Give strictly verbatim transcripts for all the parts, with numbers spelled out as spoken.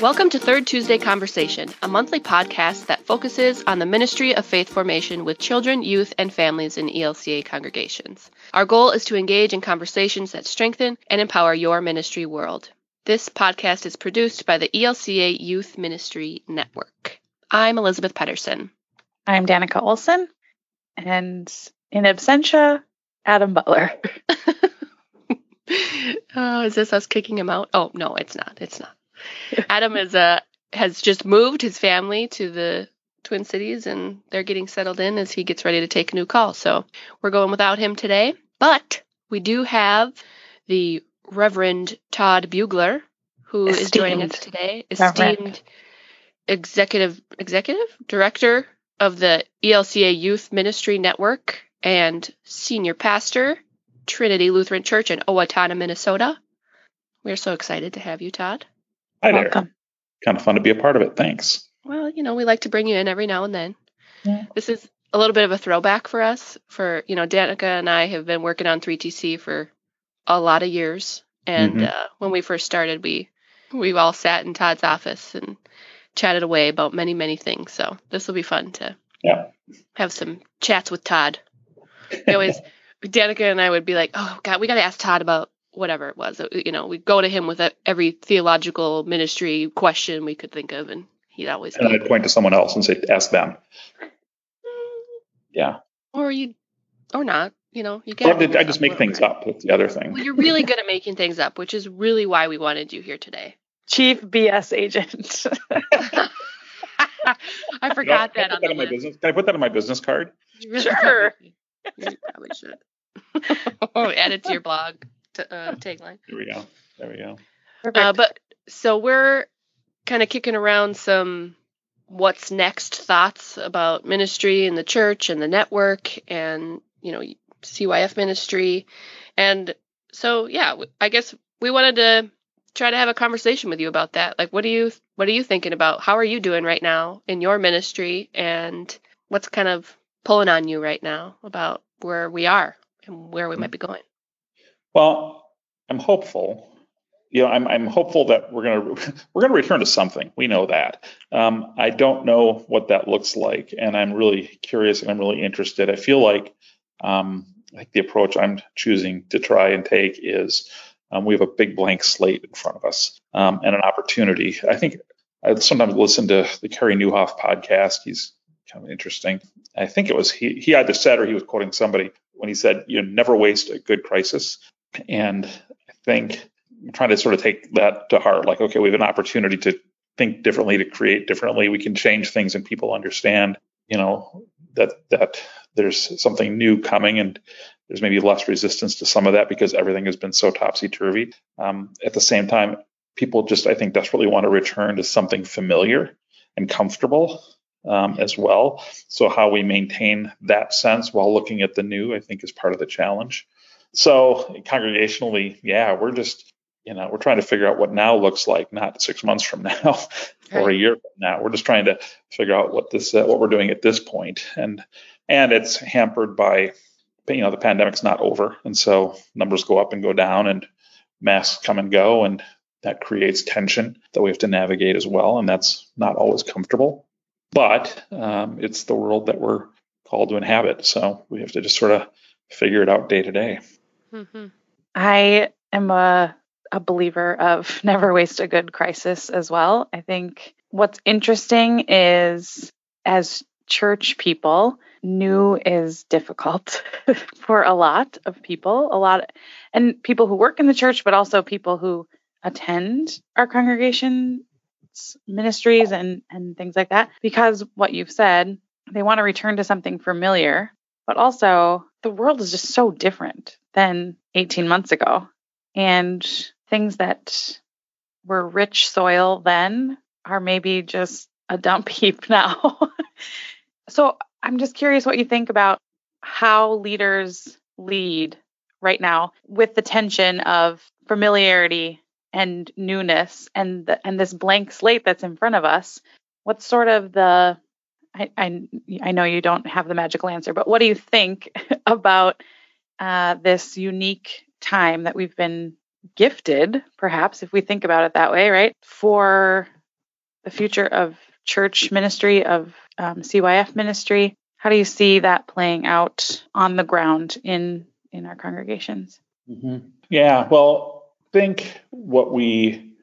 Welcome to Third Tuesday Conversation, a monthly podcast that focuses on the ministry of faith formation with children, youth, and families in E L C A congregations. Our goal is to engage in conversations that strengthen and empower your ministry world. This podcast is produced by the E L C A Youth Ministry Network. I'm Elizabeth Pedersen. I'm Danica Olson, and in absentia, Adam Butler. Oh, is this us kicking him out? Oh, no, it's not. It's not. Adam is uh, has just moved his family to the Twin Cities, and they're getting settled in as he gets ready to take a new call. So we're going without him today. But we do have the Reverend Todd Bugler, who esteemed is joining us today. Esteemed Reverend. executive executive director of the E L C A Youth Ministry Network and senior pastor, Trinity Lutheran Church in Owatonna, Minnesota. We're so excited to have you, Todd. Hi there. Welcome. Kind of fun to be a part of it. Thanks. Well, you know, we like to bring you in every now and then. Yeah. This is a little bit of a throwback for us. For, you know, Danica and I have been working on three T C for a lot of years. And mm-hmm. uh, when we first started, we we all sat in Todd's office and chatted away about many, many things. So this will be fun to yeah. have some chats with Todd. We always, Danica and I would be like, oh, God, we got to ask Todd about whatever it was. You know, we'd go to him with every theological ministry question we could think of, and he'd always And I'd point to someone else and say, ask them. Yeah. Or you, or not, you know. You can't. Well, I just make things up. That's the other thing. Well, you're really good at making things up, which is really why we wanted you here today. Chief B S agent. I forgot you know, that on the that list. Business, can I put that on my business card? You really Sure. Probably, you probably should. Add it to your blog. To, uh, tagline. There we go. There we go. Uh, but so we're kind of kicking around some what's next thoughts about ministry and the church and the network and, you know, C Y F ministry. And so, yeah, I guess we wanted to try to have a conversation with you about that. Like, what do you, what are you thinking about? How are you doing right now in your ministry? And what's kind of pulling on you right now about where we are and where we might be going? Well, I'm hopeful. You know, I'm I'm hopeful that we're gonna we're gonna return to something. We know that. Um, I don't know what that looks like, and I'm really curious and I'm really interested. I feel like um, like the approach I'm choosing to try and take is um, we have a big blank slate in front of us um, and an opportunity. I think I sometimes listen to the Kerry Newhoff podcast. He's kind of interesting. I think it was he he either said or he was quoting somebody when he said, "You know, never waste a good crisis." And I think I'm trying to sort of take that to heart. Like, okay, we have an opportunity to think differently, to create differently. We can change things and people understand, you know, that that there's something new coming and there's maybe less resistance to some of that because everything has been so topsy-turvy. Um, at the same time, people just, I think, desperately want to return to something familiar and comfortable um, as well. So how we maintain that sense while looking at the new, I think, is part of the challenge. So congregationally, yeah, we're just, you know, we're trying to figure out what now looks like, not six months from now or right. a year from now. We're just trying to figure out what this, uh, what we're doing at this point. And, and it's hampered by, you know, the pandemic's not over. And so numbers go up and go down and masks come and go. And that creates tension that we have to navigate as well. And that's not always comfortable, but um, it's the world that we're called to inhabit. So we have to just sort of figure it out day to day. Mm-hmm. I am a, a believer of never waste a good crisis as well. I think what's interesting is as church people, new is difficult for a lot of people, a lot, and people who work in the church, but also people who attend our congregation ministries and, and things like that. Because what you've said, they want to return to something familiar, but also the world is just so different than eighteen months ago. And things that were rich soil then are maybe just a dump heap now. So I'm just curious what you think about how leaders lead right now with the tension of familiarity and newness and the, and this blank slate that's in front of us. What's sort of the I, I I know you don't have the magical answer, but what do you think about uh, this unique time that we've been gifted, perhaps, if we think about it that way, right? For the future of church ministry, of um, C Y F ministry? How do you see that playing out on the ground in, in our congregations? Mm-hmm. Yeah, well, I think what we,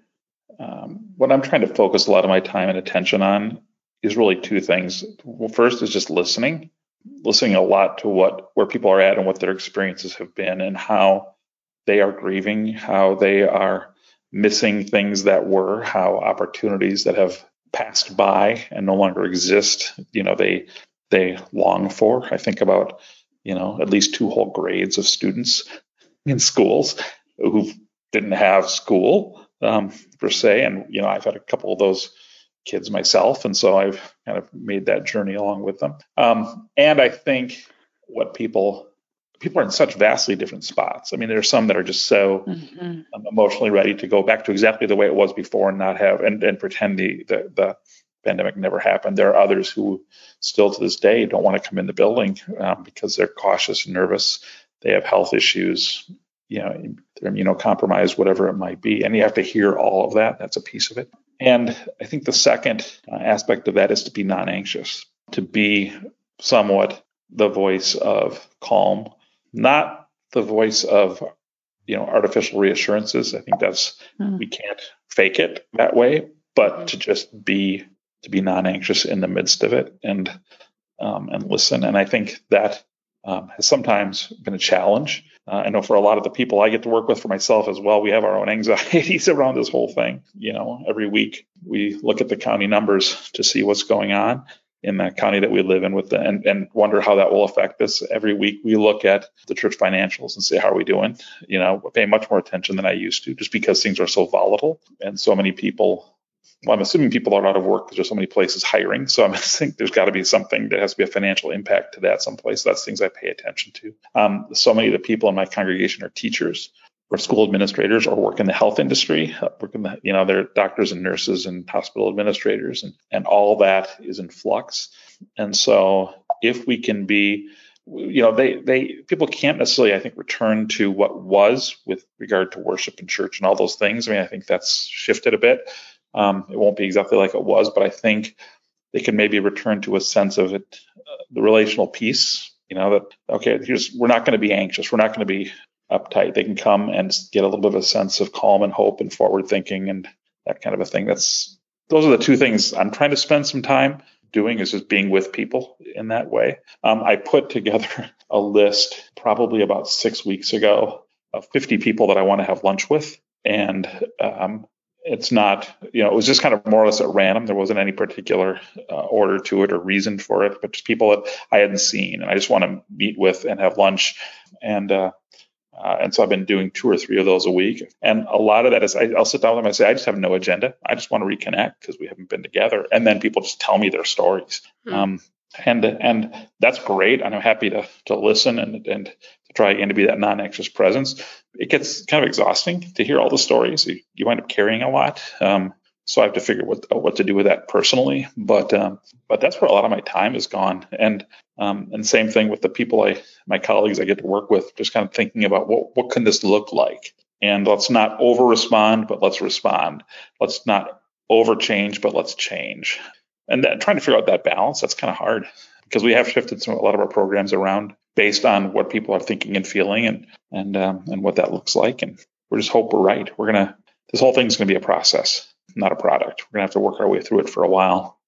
um, what I'm trying to focus a lot of my time and attention on is really two things. Well, first is just listening, listening a lot to what, where people are at and what their experiences have been and how they are grieving, how they are missing things that were, how opportunities that have passed by and no longer exist, you know, they they long for. I think about, you know, at least two whole grades of students in schools who didn't have school um, per se, and you know, I've had a couple of those kids myself, and so I've kind of made that journey along with them. Um, and I think what people people are in such vastly different spots. I mean, there are some that are just so mm-hmm. um, emotionally ready to go back to exactly the way it was before and not have and, and pretend the, the the pandemic never happened. There are others who still to this day don't want to come in the building um, because they're cautious and nervous. They have health issues, you know, they're immunocompromised, whatever it might be. And you have to hear all of that. That's a piece of it. And I think the second uh, aspect of that is to be non-anxious, to be somewhat the voice of calm, not the voice of, you know, artificial reassurances. I think that's, mm. we can't fake it that way, but to just be, to be non-anxious in the midst of it and, um, and listen. And I think that um, has sometimes been a challenge. Uh, I know for a lot of the people I get to work with, for myself as well, we have our own anxieties around this whole thing. You know, every week we look at the county numbers to see what's going on in that county that we live in with the, and, and wonder how that will affect us. Every week we look at the church financials and say, how are we doing? You know, we pay much more attention than I used to, just because things are so volatile and so many people, well, I'm assuming people are out of work because there's so many places hiring. So I think there's got to be something that has to be a financial impact to that someplace. That's things I pay attention to. Um, so many of the people in my congregation are teachers or school administrators or work in the health industry, work in the, you know, they're doctors and nurses and hospital administrators, and, and all that is in flux. And so if we can be, you know, they, they, people can't necessarily, I think, return to what was with regard to worship and church and all those things. I mean, I think that's shifted a bit. Um, it won't be exactly like it was, but I think they can maybe return to a sense of it, uh, the relational piece, you know, that, okay, here's, we're not going to be anxious. We're not going to be uptight. They can come and get a little bit of a sense of calm and hope and forward thinking and that kind of a thing. That's, those are the two things I'm trying to spend some time doing, is just being with people in that way. Um, I put together a list probably about six weeks ago of fifty people that I want to have lunch with. And, um, it's not, you know, it was just kind of more or less at random. There wasn't any particular uh, order to it or reason for it, but just people that I hadn't seen and I just want to meet with and have lunch. And, uh, uh, and so I've been doing two or three of those a week. And a lot of that is I, I'll sit down with them and say, I just have no agenda. I just want to reconnect because we haven't been together. And then people just tell me their stories. Mm. Um, and, and that's great. And I'm happy to, to listen and, and to try again to be that non-anxious presence. It gets kind of exhausting to hear all the stories. You, you wind up carrying a lot. Um, so I have to figure what what to do with that personally. But um, but that's where a lot of my time has gone. And um, and same thing with the people I, my colleagues I get to work with, just kind of thinking about what what can this look like? And let's not over respond, but let's respond. Let's not over change, but let's change. And that, trying to figure out that balance, that's kind of hard because we have shifted some, a lot of our programs around based on what people are thinking and feeling and and um, and what that looks like. And we just hope we're right. We're gonna this whole thing's gonna be a process, not a product. We're gonna have to work our way through it for a while.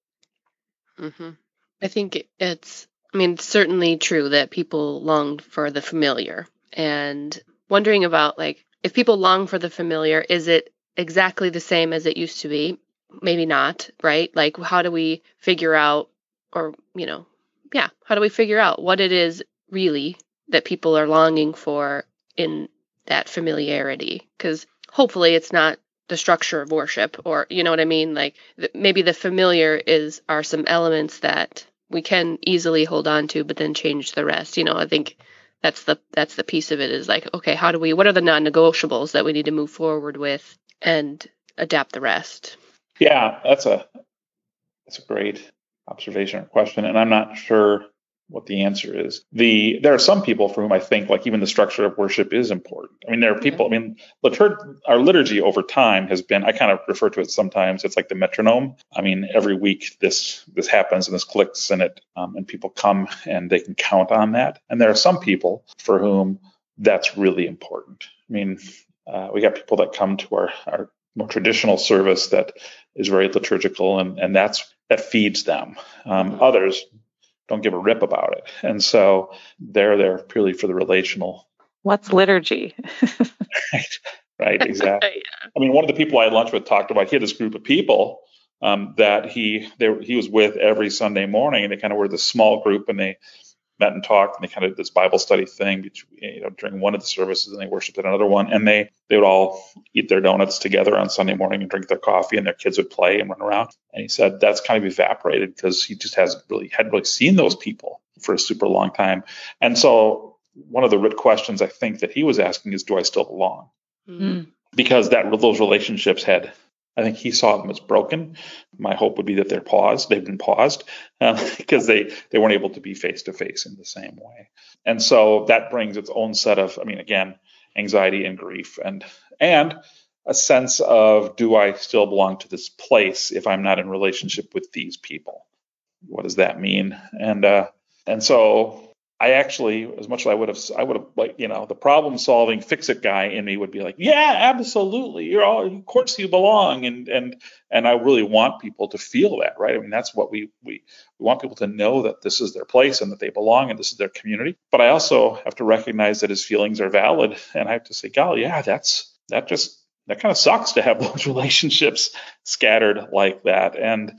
Mm-hmm. I think it's, I mean, it's certainly true that people long for the familiar, and wondering about, like, if people long for the familiar, is it exactly the same as it used to be? Maybe not, right? Like, how do we figure out, or, you know, yeah, how do we figure out what it is really that people are longing for in that familiarity? Because hopefully it's not the structure of worship, or, you know what I mean? Like, th- maybe the familiar is are some elements that we can easily hold on to, but then change the rest. You know, I think that's the that's the piece of it, is like, okay, how do we, what are the non-negotiables that we need to move forward with and adapt the rest? Yeah, that's a that's a great observation or question, and I'm not sure what the answer is. The there are some people for whom I think like even the structure of worship is important. I mean, there are people. I mean, liturg- our liturgy over time has been. I kind of refer to it sometimes. It's like the metronome. I mean, every week this this happens and this clicks and it um, and people come and they can count on that. And there are some people for whom that's really important. I mean, uh, we got people that come to our our more traditional service that is very liturgical, and and that's that feeds them. Um, mm-hmm. Others don't give a rip about it. And so they're there purely for the relational. What's liturgy? right, right, exactly. yeah. I mean, one of the people I had lunch with talked about, he had this group of people um, that he they, he was with every Sunday morning, and they kind of were this small group, and they met and talked, and they kind of did this Bible study thing between, you know, during one of the services, and they worshiped at another one, and they they would all eat their donuts together on Sunday morning and drink their coffee, and their kids would play and run around. And he said that's kind of evaporated because he just hasn't really hadn't really seen those people for a super long time. And so one of the root questions I think that he was asking is, do I still belong? Mm-hmm. Because that those relationships had, I think he saw them as broken. My hope would be that they're paused. They've been paused uh, because they, they weren't able to be face to face in the same way. And so that brings its own set of, I mean, again, anxiety and grief and and a sense of, do I still belong to this place if I'm not in relationship with these people? What does that mean? And uh, and so I actually, as much as I would have, I would have like, you know, the problem solving fix it guy in me would be like, yeah, absolutely. You're all, of course you belong. And, and, and I really want people to feel that, right? I mean, that's what we, we, we want people to know that this is their place and that they belong and this is their community. But I also have to recognize that his feelings are valid. And I have to say, golly, yeah, that's, that just, that kind of sucks to have those relationships scattered like that. And,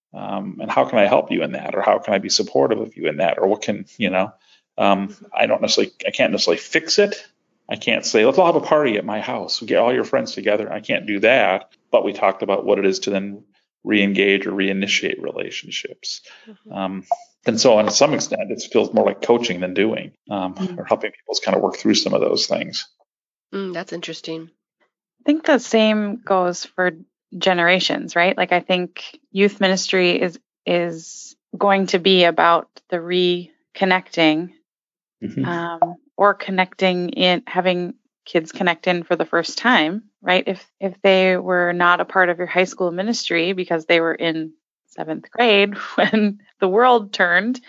um, and how can I help you in that? Or how can I be supportive of you in that? Or what can, you know, Um, I don't necessarily, I can't necessarily fix it. I can't say, let's all have a party at my house. We get all your friends together. I can't do that. But we talked about what it is to then re-engage or reinitiate relationships. Mm-hmm. Um, and so on some extent, it feels more like coaching than doing, um, mm-hmm. or helping people kind of work through some of those things. Mm, that's interesting. I think the same goes for generations, right? Like I think youth ministry is, is going to be about the reconnecting. Mm-hmm. Um, or connecting in, having kids connect in for the first time, right? If if they were not a part of your high school ministry because they were in seventh grade when the world turned,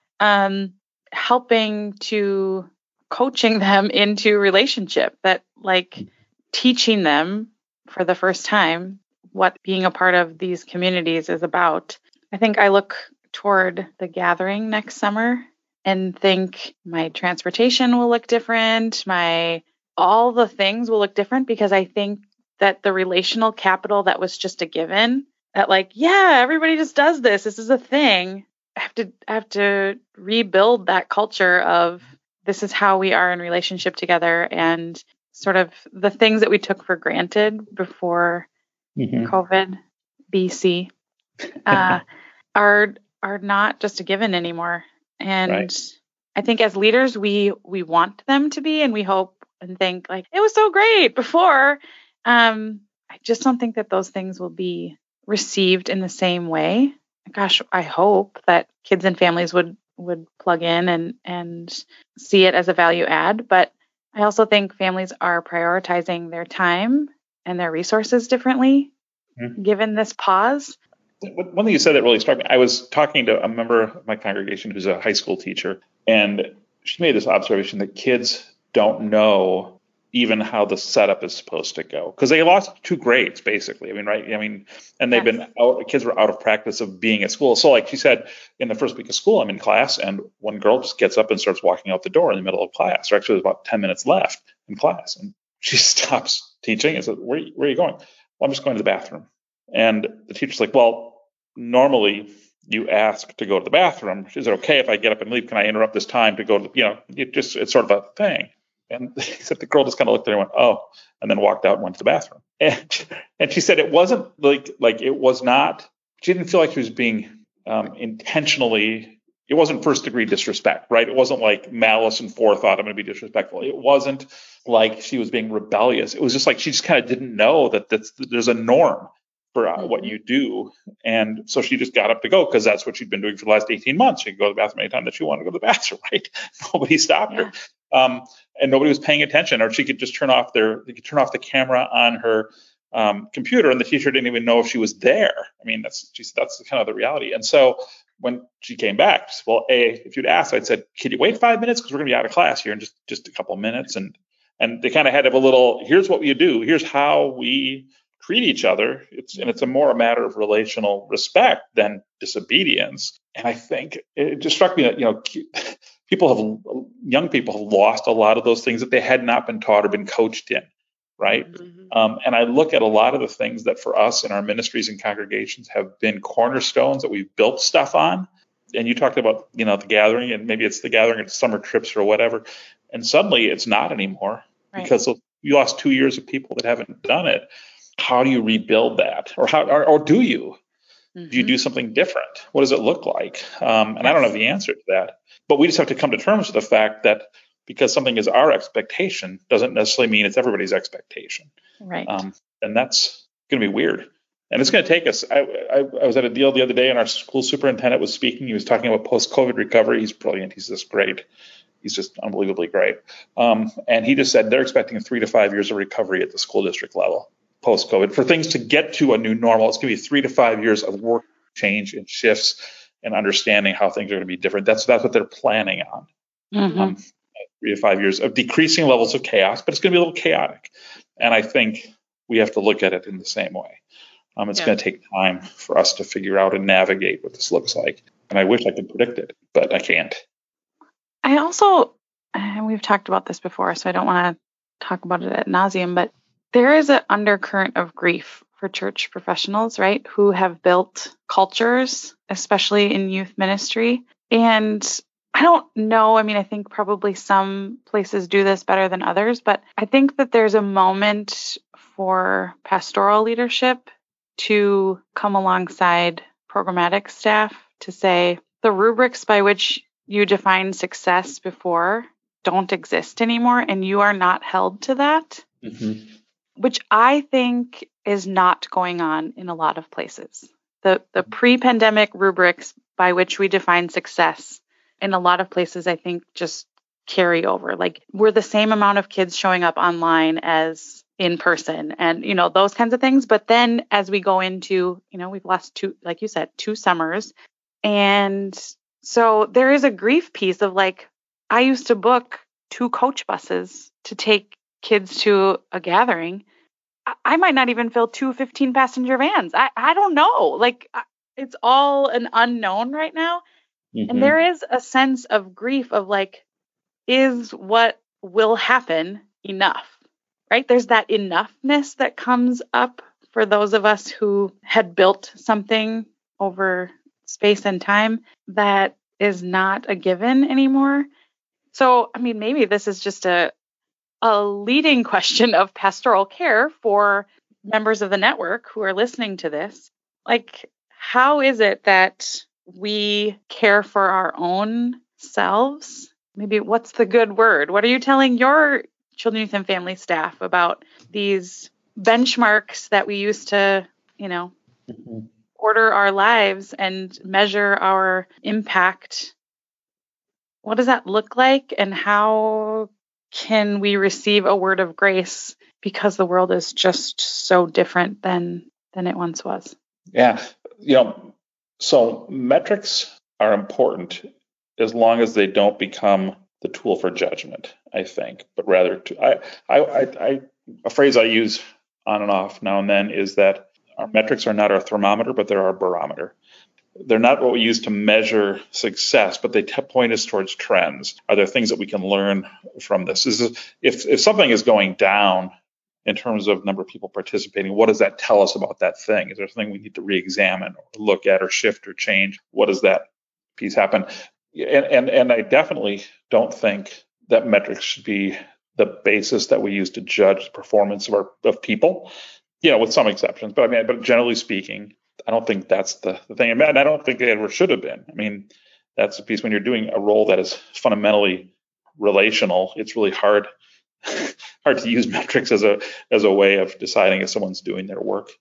um, helping to coaching them into relationship, that like teaching them for the first time what being a part of these communities is about. I think I look toward the gathering next summer and think my transportation will look different, my all the things will look different, because I think that the relational capital that was just a given, that like, yeah, everybody just does this, this is a thing. I have to I have to rebuild that culture of this is how we are in relationship together, and sort of the things that we took for granted before mm-hmm. COVID B C uh, are are not just a given anymore. And right. I think as leaders, we we want them to be, and we hope and think like it was so great before. Um, I just don't think that those things will be received in the same way. Gosh, I hope that kids and families would would plug in and and see it as a value add. But I also think families are prioritizing their time and their resources differently, mm-hmm. given this pause. One thing you said that really struck me, I was talking to a member of my congregation who's a high school teacher, and she made this observation that kids don't know even how the setup is supposed to go, because they lost two grades, basically. I mean, right? I mean, and they've yes. been out, kids were out of practice of being at school. So like she said, in the first week of school, I'm in class, and one girl just gets up and starts walking out the door in the middle of class. Or actually, there's about ten minutes left in class. And she stops teaching and says, where, where are you going? Well, I'm just going to the bathroom. And the teacher's like, well, normally you ask to go to the bathroom. Is it okay if I get up and leave? Can I interrupt this time to go to, you know, it just, it's sort of a thing. And he said the girl just kind of looked at her and went, oh, and then walked out and went to the bathroom. And, and she said it wasn't like, like it was not, she didn't feel like she was being um, intentionally, it wasn't first degree disrespect, right? It wasn't like malice and forethought, I'm going to be disrespectful. It wasn't like she was being rebellious. It was just like she just kind of didn't know that that's, there's a norm for uh, what you do. And so she just got up to go because that's what she'd been doing for the last eighteen months. She could go to the bathroom anytime that she wanted to go to the bathroom, right? Nobody stopped Yeah. her. Um, and nobody was paying attention, or she could just turn off their, they could turn off the camera on her um, computer, and the teacher didn't even know if she was there. I mean, that's, she said, that's kind of the reality. And so when she came back, she said, well, A, if you'd asked, I'd said, can you wait five minutes? Because we're going to be out of class here in just, just a couple of minutes. And, and they kind of had to have a little, here's what you do. Here's how we treat each other. It's, and it's a more a matter of relational respect than disobedience. And I think it just struck me that, you know, people have, young people have lost a lot of those things that they had not been taught or been coached in. Right. Mm-hmm. Um, and I look at a lot of the things that for us in our ministries and congregations have been cornerstones that we've built stuff on. And you talked about, you know, the gathering, and maybe it's the gathering at summer trips or whatever. And suddenly it's not anymore, right? Because you lost two years of people that haven't done it. How do you rebuild that? Or how, or, or do you? Mm-hmm. Do you do something different? What does it look like? Um, and yes. I don't have the answer to that. But we just have to come to terms with the fact that because something is our expectation doesn't necessarily mean it's everybody's expectation. Right. Um, and that's going to be weird. And it's going to take us. I, I, I was at a deal the other day, and our school superintendent was speaking. He was talking about post-COVID recovery. He's brilliant. He's just great. He's just unbelievably great. Um, and he just said they're expecting three to five years of recovery at the school district level post-COVID for things to get to a new normal. It's going to be three to five years of work change and shifts and understanding how things are going to be different. That's that's what they're planning on. Mm-hmm. Um, three to five years of decreasing levels of chaos, but it's going to be a little chaotic. And I think we have to look at it in the same way. Um, it's yeah. going to take time for us to figure out and navigate what this looks like. And I wish I could predict it, but I can't. I also, and we've talked about this before, so I don't want to talk about it ad nauseum, but there is an undercurrent of grief for church professionals, right, who have built cultures, especially in youth ministry. And I don't know. I mean, I think probably some places do this better than others, but I think that there's a moment for pastoral leadership to come alongside programmatic staff to say the rubrics by which you define success before don't exist anymore, and you are not held to that, mm-hmm. which I think is not going on in a lot of places. The the pre-pandemic rubrics by which we define success in a lot of places, I think, just carry over. Like, we're the same amount of kids showing up online as in person and, you know, those kinds of things. But then as we go into, you know, we've lost two, like you said, two summers. And so there is a grief piece of like, I used to book two coach buses to take kids to a gathering. I, I might not even fill two fifteen passenger vans. I, I don't know. Like, it's all an unknown right now. Mm-hmm. And there is a sense of grief of like, is what will happen enough, right? There's that enoughness that comes up for those of us who had built something over space and time that is not a given anymore. So, I mean, maybe this is just a, a leading question of pastoral care for members of the network who are listening to this. Like, how is it that we care for our own selves? Maybe what's the good word? What are you telling your children, youth, and family staff about these benchmarks that we use to, you know, mm-hmm. order our lives and measure our impact? What does that look like? And how can we receive a word of grace because the world is just so different than than it once was? Yeah. You know, so metrics are important as long as they don't become the tool for judgment, I think, but rather to, I, I, I, I, a phrase I use on and off now and then is that our metrics are not our thermometer, but they're our barometer. They're not what we use to measure success, but they t- point us towards trends. Are there things that we can learn from this? Is this, if if something is going down in terms of number of people participating, what does that tell us about that thing? Is there something we need to re-examine or look at or shift or change? What does that piece happen? And, and and I definitely don't think that metrics should be the basis that we use to judge the performance of our of people, you know, with some exceptions. But I mean, but generally speaking, I don't think that's the, the thing. And I don't think it ever should have been. I mean, that's a piece when you're doing a role that is fundamentally relational. It's really hard hard to use metrics as a as a way of deciding if someone's doing their work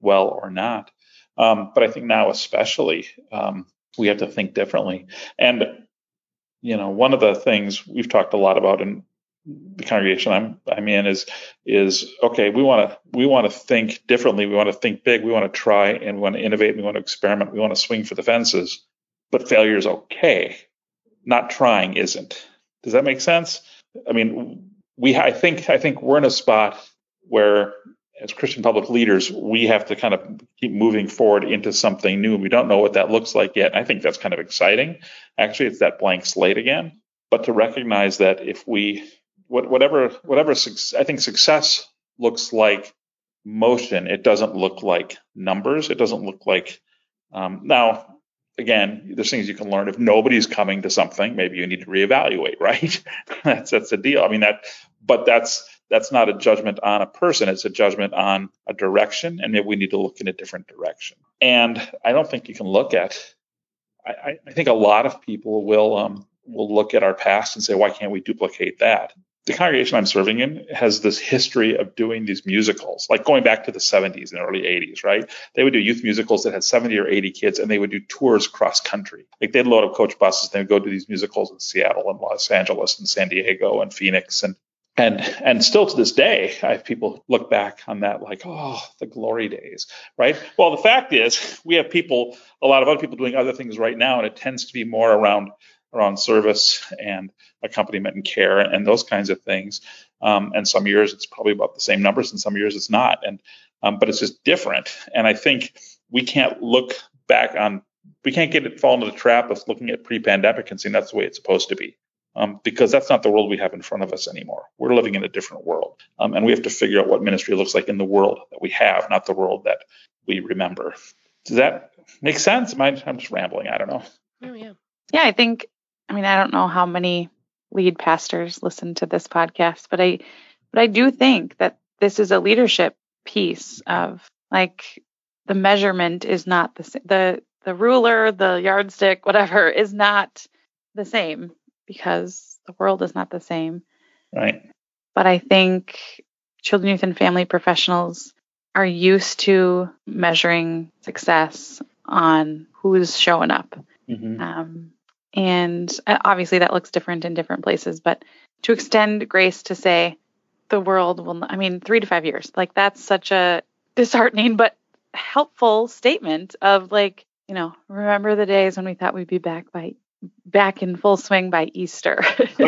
well or not. Um, but I think now especially um, we have to think differently. And, you know, one of the things we've talked a lot about in the congregation I'm I'm in is is okay, we want to we want to think differently. We want to think big. We want to try and we want to innovate. We want to experiment. We want to swing for the fences. But failure is okay. Not trying isn't. Does that make sense? I mean, we I think I think we're in a spot where, as Christian public leaders, we have to kind of keep moving forward into something new. We don't know what that looks like yet. I think that's kind of exciting. Actually, it's that blank slate again. But to recognize that if we whatever whatever I think success looks like motion, it doesn't look like numbers. It doesn't look like um, now. Again, there's things you can learn. If nobody's coming to something, maybe you need to reevaluate, right? that's that's a deal. I mean that, but that's that's not a judgment on a person. It's a judgment on a direction, and maybe we need to look in a different direction. And I don't think you can look at. I, I think a lot of people will um, will look at our past and say, why can't we duplicate that? The congregation I'm serving in has this history of doing these musicals, like going back to the seventies and early eighties, right? They would do youth musicals that had seventy or eighty kids, and they would do tours cross country. Like they'd load up coach buses, and they would go do these musicals in Seattle and Los Angeles and San Diego and Phoenix. And and and still to this day, I have people look back on that like, oh, the glory days, right? Well, the fact is we have people, a lot of other people doing other things right now, and it tends to be more around around service and accompaniment and care and those kinds of things. Um, and some years it's probably about the same numbers, and some years it's not. And um, but it's just different. And I think we can't look back on, we can't get it fall into the trap of looking at pre-pandemic and saying that's the way it's supposed to be, um, because that's not the world we have in front of us anymore. We're living in a different world, um, and we have to figure out what ministry looks like in the world that we have, not the world that we remember. Does that make sense? Am I, I'm just rambling. I don't know. Oh yeah. Yeah, I think. I mean, I don't know how many lead pastors listen to this podcast, but I, but I do think that this is a leadership piece of like the measurement is not the same. The, the ruler, the yardstick, whatever is not the same because the world is not the same. Right. But I think children, youth, and family professionals are used to measuring success on who's showing up. Mm-hmm. Um, And obviously that looks different in different places, but to extend grace to say the world will, I mean, three to five years, like that's such a disheartening but helpful statement of like, you know, remember the days when we thought we'd be back by back in full swing by Easter.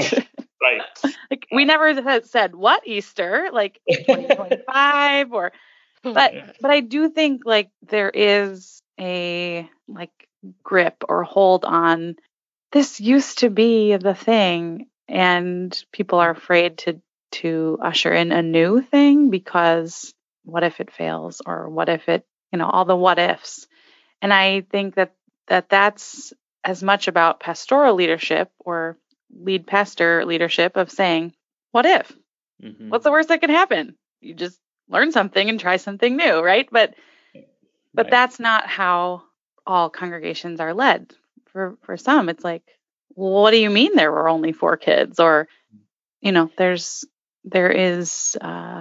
Right. Like we never had said what Easter, like twenty twenty-five or, but, but I do think like there is a like grip or hold on this used to be the thing, and people are afraid to to usher in a new thing because what if it fails, or what if it, you know, all the what ifs. And I think that that that's as much about pastoral leadership or lead pastor leadership of saying, what if? Mm-hmm. What's the worst that can happen? You just learn something and try something new, right? But but right. That's not how all congregations are led. For for some, it's like, well, what do you mean there were only four kids? Or, you know, there's there is uh,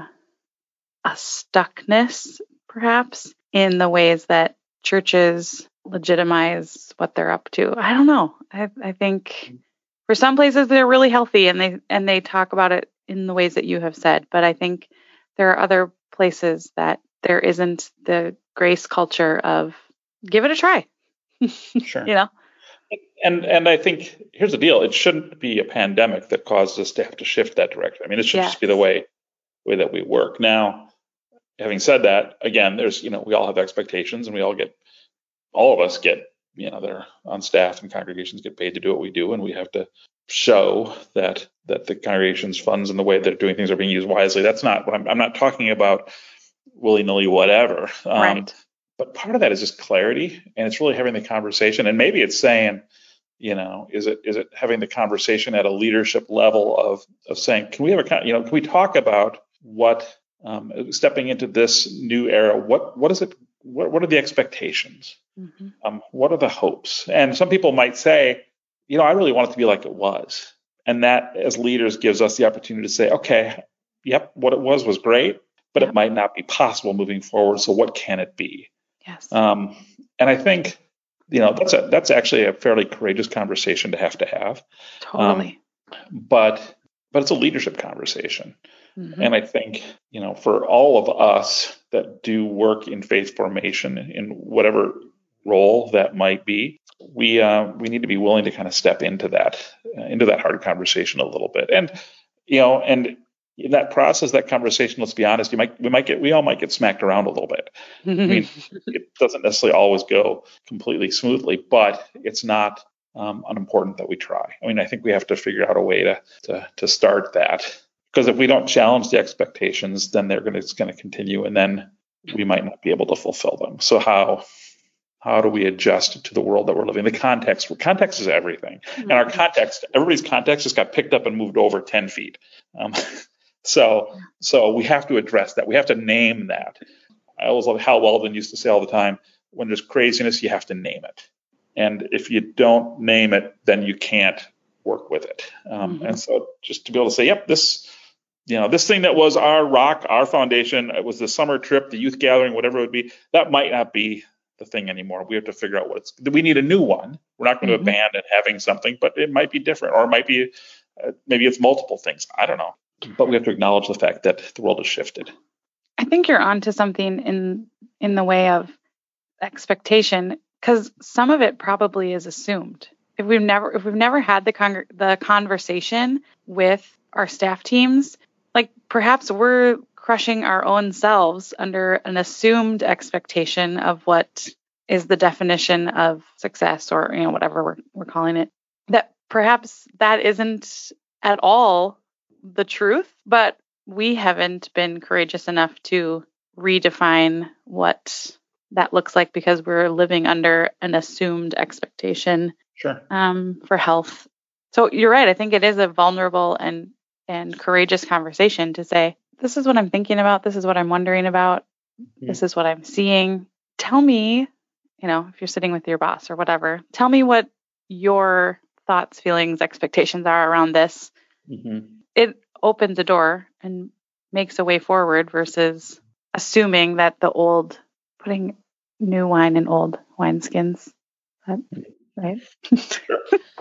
a stuckness, perhaps, in the ways that churches legitimize what they're up to. I don't know. I I think for some places they're really healthy and they and they talk about it in the ways that you have said. But I think there are other places that there isn't the grace culture of give it a try. Sure. You know. And and I think here's the deal: it shouldn't be a pandemic that causes us to have to shift that direction. I mean, it should yes. just be the way way that we work. Now, having said that, again, there's you know we all have expectations, and we all get all of us get you know they're on staff and congregations get paid to do what we do, and we have to show that that the congregation's funds and the way that they're doing things are being used wisely. That's not what I'm, I'm not talking about willy nilly whatever. Um, right. But part of that is just clarity, and it's really having the conversation. And maybe it's saying, you know, is it is it having the conversation at a leadership level of of saying, can we have a, you know, can we talk about what um, stepping into this new era? What what is it? What what are the expectations? Mm-hmm. Um, what are the hopes? And some people might say, you know, I really want it to be like it was, and that as leaders gives us the opportunity to say, okay, yep, what it was was great. but Yep. it might not be possible moving forward. So what can it be? Yes. Um, and I think, you know, that's a, that's actually a fairly courageous conversation to have to have. Totally. Um, but but it's a leadership conversation. Mm-hmm. And I think, you know, for all of us that do work in faith formation in whatever role that might be, we uh, we need to be willing to kind of step into that uh, into that hard conversation a little bit. And you know, and in that process, that conversation, let's be honest, you might we might get we all might get smacked around a little bit. I mean, it doesn't necessarily always go completely smoothly, but it's not um, unimportant that we try. I mean, I think we have to figure out a way to to, to start that. Because if we don't challenge the expectations, then they're going to, it's going to continue, and then we might not be able to fulfill them. So how how do we adjust to the world that we're living? The context, context is everything. And our context, everybody's context just got picked up and moved over ten feet. Um, so so we have to address that. We have to name that. I always love Hal Weldon used to say all the time, when there's craziness, you have to name it. And if you don't name it, then you can't work with it. Um, mm-hmm. And so just to be able to say, yep, this You know, this thing that was our rock, our foundation, it was the summer trip, the youth gathering, whatever it would be, that might not be the thing anymore. We have to figure out what it's, we need a new one. We're not going to mm-hmm. abandon having something, but it might be different, or it might be, uh, maybe it's multiple things. I don't know. But we have to acknowledge the fact that the world has shifted. I think you're onto something in, in the way of expectation, because some of it probably is assumed. If we've never, if we've never had the con- the conversation with our staff teams, like perhaps we're crushing our own selves under an assumed expectation of what is the definition of success, or, you know, whatever we're, we're calling it, that perhaps that isn't at all the truth, but we haven't been courageous enough to redefine what that looks like because we're living under an assumed expectation sure. um, for health. So you're right. I think it is a vulnerable and and courageous conversation to say, this is what I'm thinking about. This is what I'm wondering about. Mm-hmm. This is what I'm seeing. Tell me, you know, if you're sitting with your boss or whatever, tell me what your thoughts, feelings, expectations are around this. Mm-hmm. It opens a door and makes a way forward versus assuming that the old, putting new wine in old wineskins. That, right? Sure.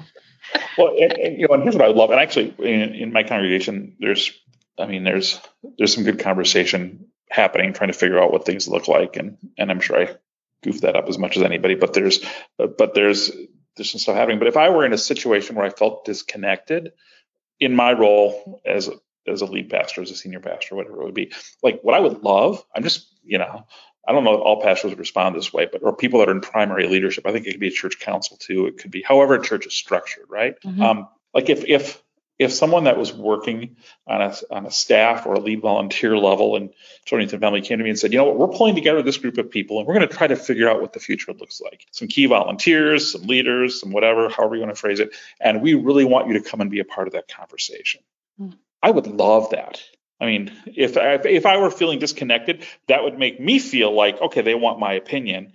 Well, and, and, you know, and here's what I would love. And actually, in, in my congregation, there's, I mean, there's there's some good conversation happening, trying to figure out what things look like, and and I'm sure I goof that up as much as anybody. But there's, but there's there's some stuff happening. But if I were in a situation where I felt disconnected in my role as a, as a lead pastor, as a senior pastor, whatever it would be, like what I would love, I'm just, you know. I don't know if all pastors would respond this way, but or people that are in primary leadership. I think it could be a church council too. It could be however a church is structured, right? Mm-hmm. Um, like if if if someone that was working on a on a staff or a lead volunteer level in Children's Family came to me and said, you know what, we're pulling together this group of people and we're going to try to figure out what the future looks like. Some key volunteers, some leaders, some whatever, however you want to phrase it, and we really want you to come and be a part of that conversation. Mm-hmm. I would love that. I mean, if I, if I were feeling disconnected, that would make me feel like, okay, they want my opinion,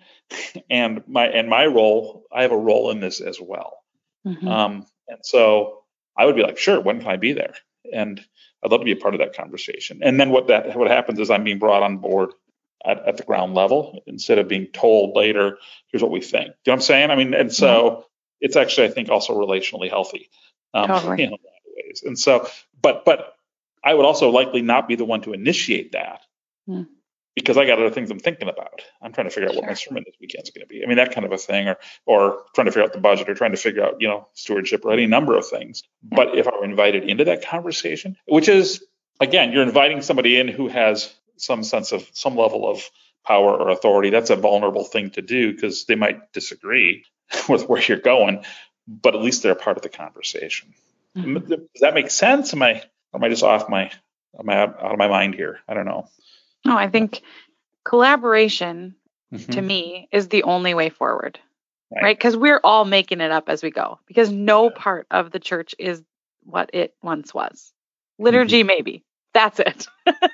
and my and my role, I have a role in this as well. Mm-hmm. Um, and so I would be like, sure, when can I be there? And I'd love to be a part of that conversation. And then what that what happens is I'm being brought on board at, at the ground level instead of being told later, here's what we think. You know what I'm saying? I mean, and so mm-hmm. it's actually, I think, also relationally healthy. Um, totally. In a lot of ways. And so, but but. I would also likely not be the one to initiate that hmm. because I got other things I'm thinking about. I'm trying to figure out sure. what my sermon this weekend is going to be. I mean, that kind of a thing, or or trying to figure out the budget, or trying to figure out, you know, stewardship, or any number of things. Yeah. But if I were invited into that conversation, which is, again, you're inviting somebody in who has some sense of some level of power or authority. That's a vulnerable thing to do because they might disagree with where you're going, but at least they're a part of the conversation. Mm-hmm. Does that make sense? Am I Or am I just off my, am I out of my mind here? I don't know. No, I think collaboration mm-hmm. to me is the only way forward, right? Because right? we're all making it up as we go, because no yeah. part of the church is what it once was. Liturgy, mm-hmm. maybe. That's it.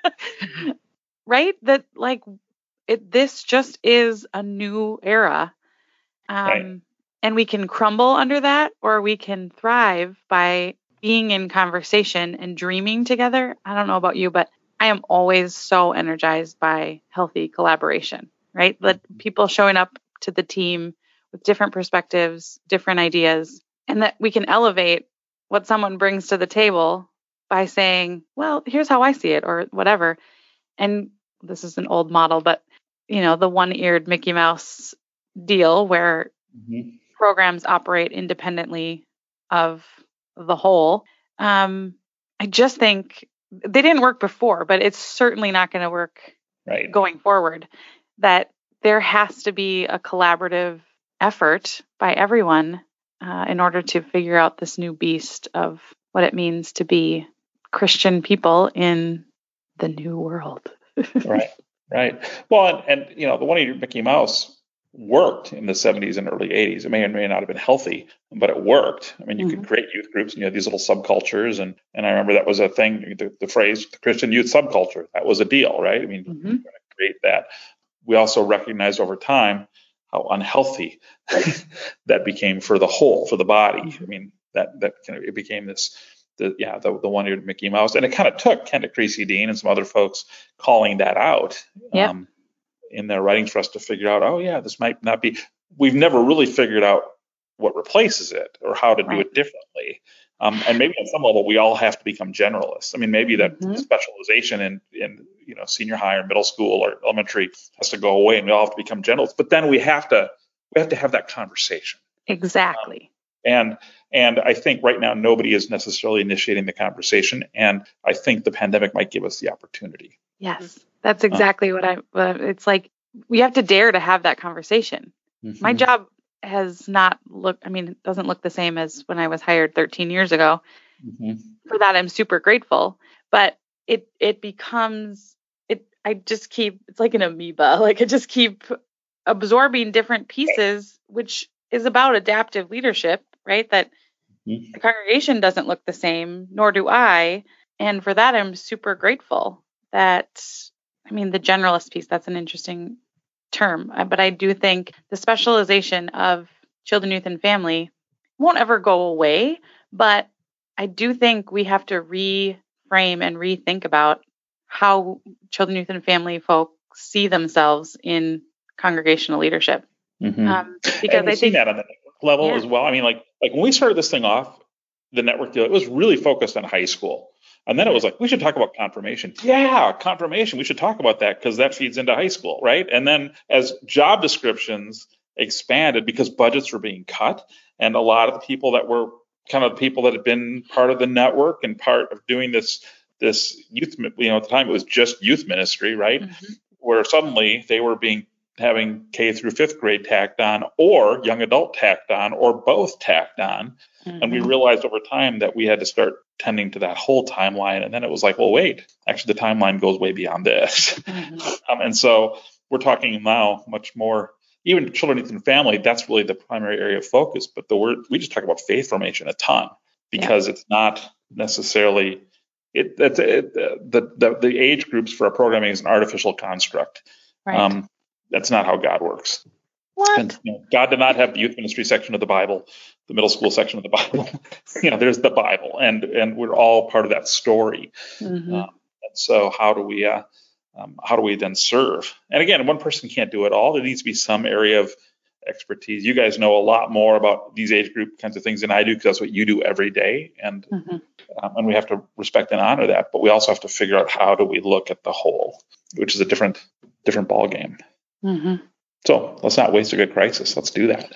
Right? That like it, this just is a new era. Um, right. And we can crumble under that, or we can thrive by being in conversation and dreaming together. I don't know about you, but I am always so energized by healthy collaboration, right? That people showing up to the team with different perspectives, different ideas, and that we can elevate what someone brings to the table by saying, well, here's how I see it, or whatever. And this is an old model, but, you know, the one-eared Mickey Mouse deal where mm-hmm. programs operate independently of the whole. Um, I just think they didn't work before, but it's certainly not going to work right. going forward. That there has to be a collaborative effort by everyone uh, in order to figure out this new beast of what it means to be Christian people in the new world. Right, right. Well, and, and you know, the one-eared Mickey Mouse worked in the seventies and early eighties. It may or may not have been healthy, but it worked. I mean, you mm-hmm. could create youth groups, and you had these little subcultures, and and I remember that was a thing. The, the phrase the Christian youth subculture, that was a deal, right? I mean, mm-hmm. we're going to create that. We also recognized over time how unhealthy that became for the whole, for the body. I mean, that that kind of, it became this. The, yeah, the, the one-eared Mickey Mouse. And it kind of took Kenda Creasy Dean and some other folks calling that out yep. um, in their writings for us to figure out, oh, yeah, this might not be, we've never really figured out what replaces it or how to do right. it differently. Um, and maybe at some level, we all have to become generalists. I mean, maybe that mm-hmm. specialization in, in, you know, senior high or middle school or elementary has to go away, and we all have to become generalists. But then we have to, we have to have that conversation. Exactly. Um, And and I think right now nobody is necessarily initiating the conversation, and I think the pandemic might give us the opportunity. Yes, that's exactly uh, what I. What it's like we have to dare to have that conversation. Mm-hmm. My job has not looked. I mean, it doesn't look the same as when I was hired thirteen years ago. Mm-hmm. For that, I'm super grateful. But it it becomes it. I just keep. It's like an amoeba. Like I just keep absorbing different pieces, which is about adaptive leadership. Right? That mm-hmm. the congregation doesn't look the same, nor do I. And for that, I'm super grateful that, I mean, the generalist piece, that's an interesting term. But I do think the specialization of children, youth, and family won't ever go away. But I do think we have to reframe and rethink about how children, youth, and family folks see themselves in congregational leadership. Mm-hmm. Um, because and I think that on the level yeah. as well. I mean, like like when we started this thing off, the network deal, it was really focused on high school. And then it was like, we should talk about confirmation. Yeah, confirmation. We should talk about that because that feeds into high school, right? And then as job descriptions expanded because budgets were being cut, and a lot of the people that were kind of the people that had been part of the network and part of doing this this youth, you know, at the time it was just youth ministry, right? Mm-hmm. Where suddenly they were being having K through fifth grade tacked on, or young adult tacked on, or both tacked on. Mm-hmm. And we realized over time that we had to start tending to that whole timeline. And then it was like, well, wait, actually the timeline goes way beyond this. Mm-hmm. um, and so we're talking now much more, even children, youth, and family, that's really the primary area of focus. But the word, we just talk about faith formation a ton because yeah. it's not necessarily, it, it's, it, the, the, the age groups for our programming is an artificial construct. Right. Um, That's not how God works. What? And, you know, God did not have the youth ministry section of the Bible, the middle school section of the Bible. you know, there's the Bible, and and we're all part of that story. Mm-hmm. Um, and so, how do we uh, um, how do we then serve? And again, one person can't do it all. There needs to be some area of expertise. You guys know a lot more about these age group kinds of things than I do because that's what you do every day, and mm-hmm. um, and we have to respect and honor that. But we also have to figure out how do we look at the whole, which is a different different ball game. Mm-hmm. So let's not waste a good crisis. Let's do that.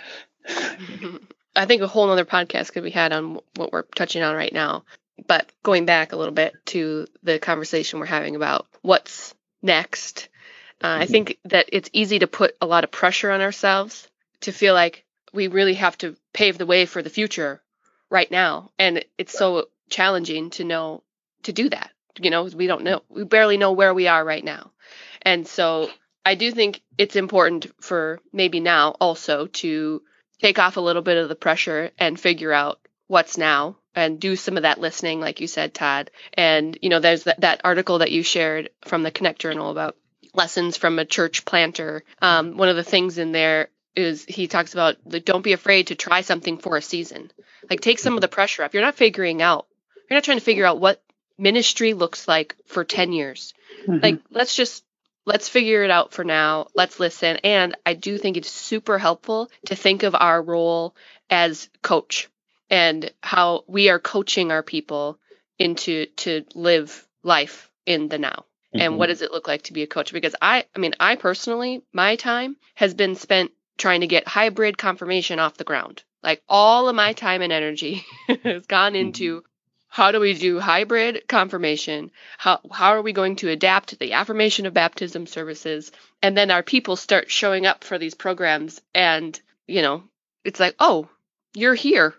I think a whole other podcast could be had on what we're touching on right now. But going back a little bit to the conversation we're having about what's next, uh, mm-hmm. I think that it's easy to put a lot of pressure on ourselves to feel like we really have to pave the way for the future right now. And it's so challenging to know to do that. You know, we don't know. We barely know where we are right now. And so I do think it's important for maybe now also to take off a little bit of the pressure and figure out what's now and do some of that listening, like you said, Todd. And, you know, there's that, that article that you shared from the Connect Journal about lessons from a church planter. Um, one of the things in there is he talks about, like, don't be afraid to try something for a season. Like, take some of the pressure off. You're not figuring out, you're not trying to figure out what ministry looks like for ten years. Mm-hmm. Like, let's just, let's figure it out for now. Let's listen. And I do think it's super helpful to think of our role as coach and how we are coaching our people into to live life in the now. Mm-hmm. And what does it look like to be a coach? Because I, I mean, I personally, my time has been spent trying to get hybrid confirmation off the ground. Like, all of my time and energy has gone into how do we do hybrid confirmation? How how are we going to adapt the affirmation of baptism services? And then our people start showing up for these programs, and, you know, it's like, oh, you're here.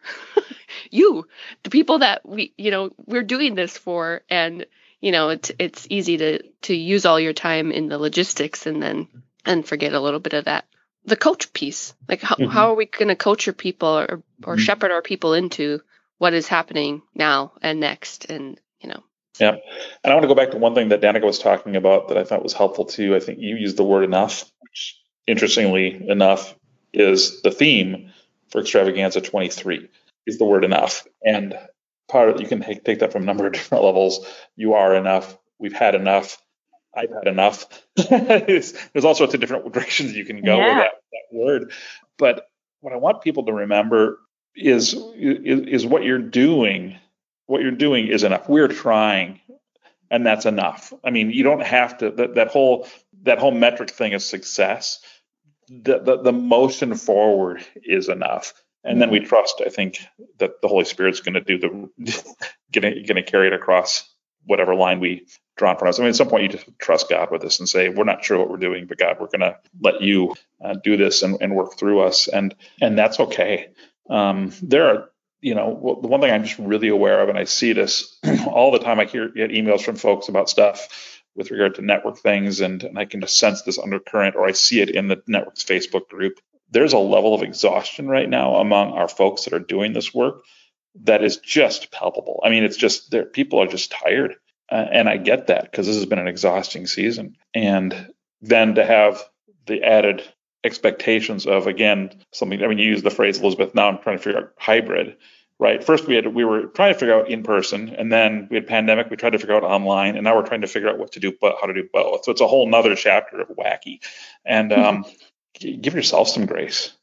You, the people that we, you know, we're doing this for. And, you know, it's it's easy to to use all your time in the logistics and then and forget a little bit of that. The coach piece, like how, mm-hmm. how are we going to coach your people or, or mm-hmm. shepherd our people into what is happening now and next? And, you know. Yeah. And I want to go back to one thing that Danica was talking about that I thought was helpful too. I think you used the word enough, which interestingly enough is the theme for Extravaganza twenty-three is the word enough. And part of, you can take, take that from a number of different levels. You are enough. We've had enough. I've had enough. There's all sorts of different directions you can go yeah. with that, that word. But what I want people to remember is, is is what you're doing. What you're doing is enough. We're trying, and that's enough. I mean, you don't have to. That, that whole that whole metric thing of success. The, the the motion forward is enough, and then we trust. I think that the Holy Spirit's going to do the going to carry it across whatever line we draw in front of us. I mean, at some point, you just trust God with this and say, we're not sure what we're doing, but God, we're going to let you uh, do this and, and work through us. And and that's okay. Um, there are, you know, well, the one thing I'm just really aware of, and I see this all the time, I hear get emails from folks about stuff with regard to network things, and, and I can just sense this undercurrent, or I see it in the network's Facebook group. There's a level of exhaustion right now among our folks that are doing this work that is just palpable. I mean, it's just there. People are just tired. Uh, and I get that because this has been an exhausting season. And then to have the added expectations of, again, something, I mean, you use the phrase, Elizabeth, now I'm trying to figure out hybrid, right? First, we had we were trying to figure out in person, and then we had pandemic, we tried to figure out online, and now we're trying to figure out what to do, but how to do both. So it's a whole nother chapter of wacky. And um, give yourself some grace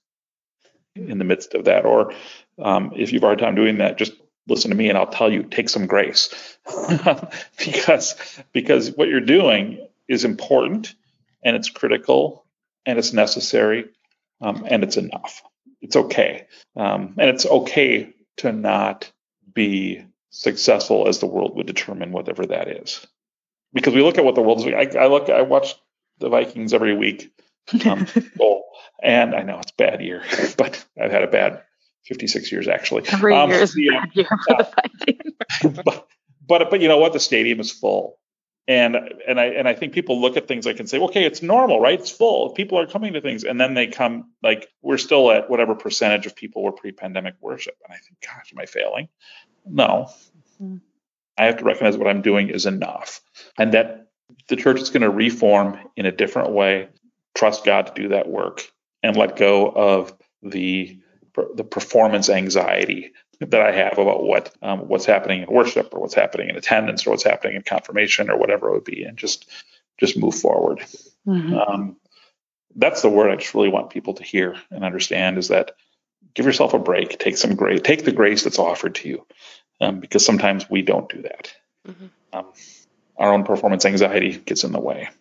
in the midst of that. Or um, if you've had a hard time doing that, just listen to me and I'll tell you, take some grace because, because what you're doing is important and it's critical and it's necessary um, and it's enough. It's okay. Um, and it's okay to not be successful as the world would determine whatever that is. Because we look at what the world is. I, I look, I watch the Vikings every week. Um, goal. And I know it's a bad year, but I've had a bad fifty-six years actually. Every um, year is a bad year for the Vikings. but, but but you know what? The stadium is full, and and I and I think people look at things like and say, okay, it's normal, right? It's full. People are coming to things, and then they come like we're still at whatever percentage of people were pre-pandemic worship, and I think, gosh, am I failing? No, mm. I have to recognize what I'm doing is enough, and that the church is going to reform in a different way. Trust God to do that work, and let go of the the performance anxiety that I have about what um, what's happening in worship or what's happening in attendance or what's happening in confirmation or whatever it would be, and just just move forward. Mm-hmm. Um, that's the word I just really want people to hear and understand is that give yourself a break, take some grace, take the grace that's offered to you, um, because sometimes we don't do that. Mm-hmm. Um, our own performance anxiety gets in the way.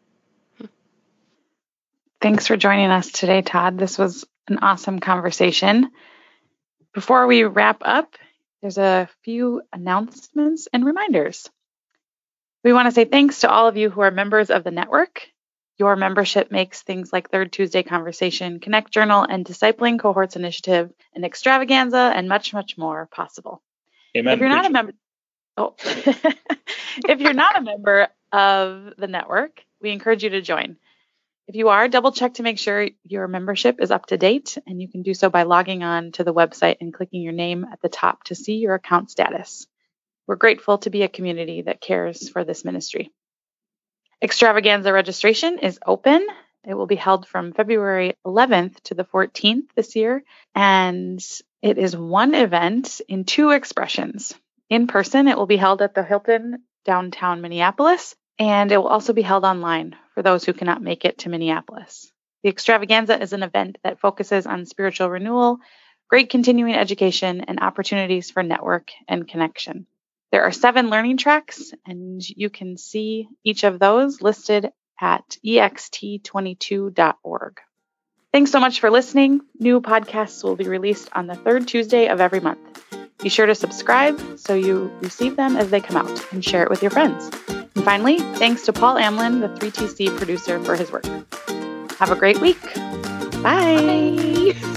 Thanks for joining us today, Todd. This was an awesome conversation. Before we wrap up, there's a few announcements and reminders. We want to say thanks to all of you who are members of the network. Your membership makes things like Third Tuesday Conversation, Connect Journal, and Discipling Cohorts Initiative, and Extravaganza, and much, much more possible. Amen. If you're not a member, oh, if you're not a member of the network, we encourage you to join. If you are, double check to make sure your membership is up to date, and you can do so by logging on to the website and clicking your name at the top to see your account status. We're grateful to be a community that cares for this ministry. Extravaganza registration is open. It will be held from February eleventh to the fourteenth this year, and it is one event in two expressions. In person, it will be held at the Hilton, downtown Minneapolis, and it will also be held online for those who cannot make it to Minneapolis. The Extravaganza is an event that focuses on spiritual renewal, great continuing education, and opportunities for network and connection. There are seven learning tracks, and you can see each of those listed at e x t twenty-two dot org. Thanks so much for listening. New podcasts will be released on the third Tuesday of every month. Be sure to subscribe so you receive them as they come out, and share it with your friends. And finally, thanks to Paul Amlin, the three T C producer, for his work. Have a great week. Bye. Bye.